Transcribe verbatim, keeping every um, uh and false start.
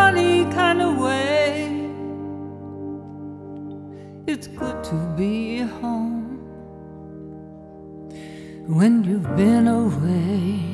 funny kind of way. It's good to be home when you've been away.